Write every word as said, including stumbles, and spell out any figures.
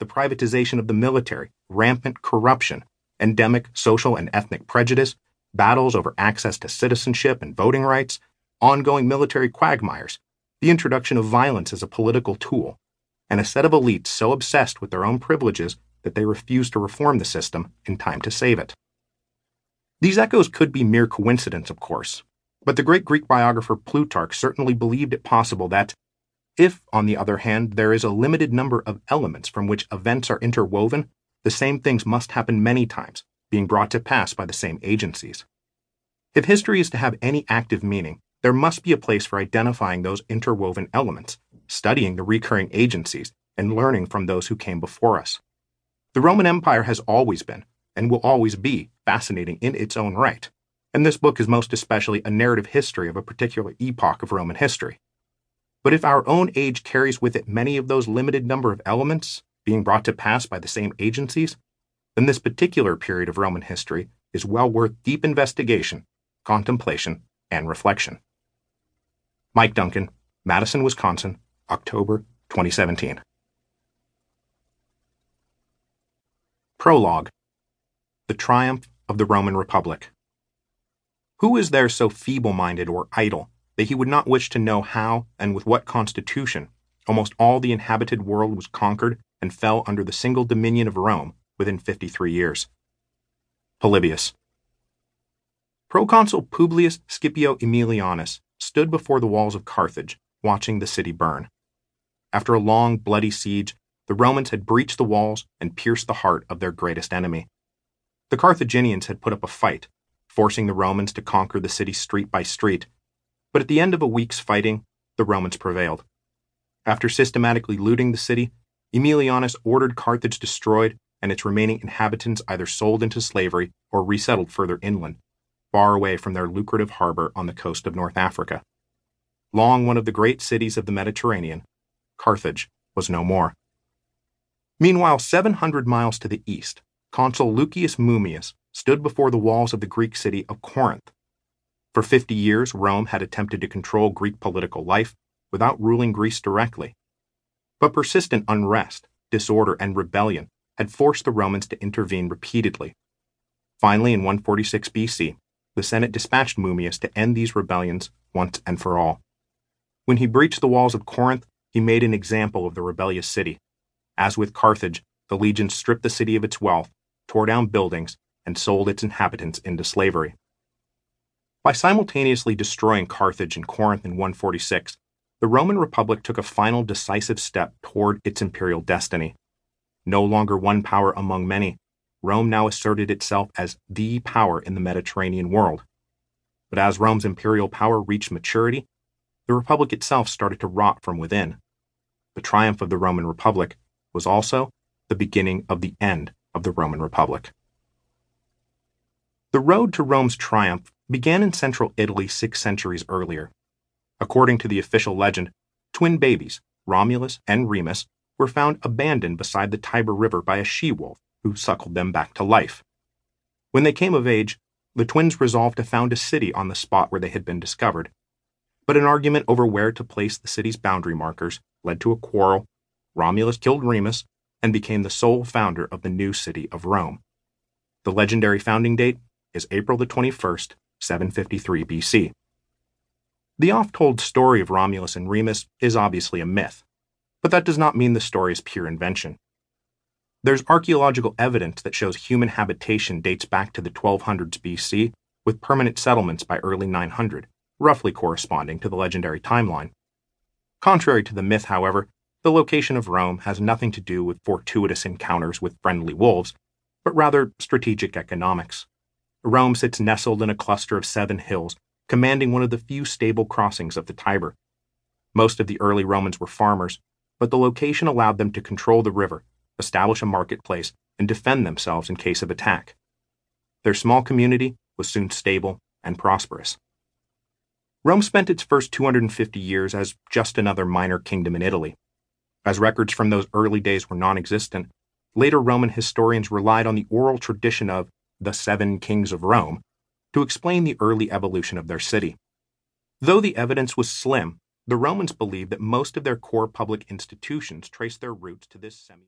privatization of the military, rampant corruption, endemic social and ethnic prejudice, battles over access to citizenship and voting rights, ongoing military quagmires, the introduction of violence as a political tool, and a set of elites so obsessed with their own privileges that they refuse to reform the system in time to save it. These echoes could be mere coincidence, of course, but the great Greek biographer Plutarch certainly believed it possible that, if, on the other hand, there is a limited number of elements from which events are interwoven, the same things must happen many times, being brought to pass by the same agencies. If history is to have any active meaning, there must be a place for identifying those interwoven elements, studying the recurring agencies, and learning from those who came before us. The Roman Empire has always been, and will always be, fascinating in its own right, and this book is most especially a narrative history of a particular epoch of Roman history. But if our own age carries with it many of those limited number of elements, being brought to pass by the same agencies, then this particular period of Roman history is well worth deep investigation, contemplation, and reflection. Mike Duncan, Madison, Wisconsin, October twenty seventeen. Prologue. The Triumph of the Roman Republic. Who is there so feeble-minded or idle that he would not wish to know how and with what constitution almost all the inhabited world was conquered and fell under the single dominion of Rome within fifty-three years? Polybius. Proconsul Publius Scipio Aemilianus stood before the walls of Carthage, watching the city burn. After a long, bloody siege, the Romans had breached the walls and pierced the heart of their greatest enemy. The Carthaginians had put up a fight, forcing the Romans to conquer the city street by street, but at the end of a week's fighting, the Romans prevailed. After systematically looting the city, Aemilianus ordered Carthage destroyed and its remaining inhabitants either sold into slavery or resettled further inland, far away from their lucrative harbor on the coast of North Africa. Long one of the great cities of the Mediterranean, Carthage was no more. Meanwhile, seven hundred miles to the east, Consul Lucius Mummius stood before the walls of the Greek city of Corinth. For fifty years, Rome had attempted to control Greek political life without ruling Greece directly. But persistent unrest, disorder, and rebellion had forced the Romans to intervene repeatedly. Finally, in one forty-six B C, the Senate dispatched Mummius to end these rebellions once and for all. When he breached the walls of Corinth, he made an example of the rebellious city. As with Carthage, the legions stripped the city of its wealth, tore down buildings, and sold its inhabitants into slavery. By simultaneously destroying Carthage and Corinth in one forty-six, the Roman Republic took a final decisive step toward its imperial destiny. No longer one power among many, Rome now asserted itself as the power in the Mediterranean world. But as Rome's imperial power reached maturity, the Republic itself started to rot from within. The triumph of the Roman Republic was also the beginning of the end of the Roman Republic. The road to Rome's triumph began in central Italy six centuries earlier. According to the official legend, twin babies, Romulus and Remus, were found abandoned beside the Tiber River by a she-wolf who suckled them back to life. When they came of age, the twins resolved to found a city on the spot where they had been discovered. But an argument over where to place the city's boundary markers led to a quarrel. Romulus killed Remus and became the sole founder of the new city of Rome. The legendary founding date is April the twenty-first, seven fifty-three B C. The oft-told story of Romulus and Remus is obviously a myth, but that does not mean the story is pure invention. There's archaeological evidence that shows human habitation dates back to the twelve hundreds B C, with permanent settlements by early nine hundred, roughly corresponding to the legendary timeline. Contrary to the myth, however, the location of Rome has nothing to do with fortuitous encounters with friendly wolves, but rather strategic economics. Rome sits nestled in a cluster of seven hills, commanding one of the few stable crossings of the Tiber. Most of the early Romans were farmers, but the location allowed them to control the river, establish a marketplace, and defend themselves in case of attack. Their small community was soon stable and prosperous. Rome spent its first two hundred fifty years as just another minor kingdom in Italy. As records from those early days were non-existent, later Roman historians relied on the oral tradition of the Seven Kings of Rome to explain the early evolution of their city. Though the evidence was slim, the Romans believed that most of their core public institutions traced their roots to this semi-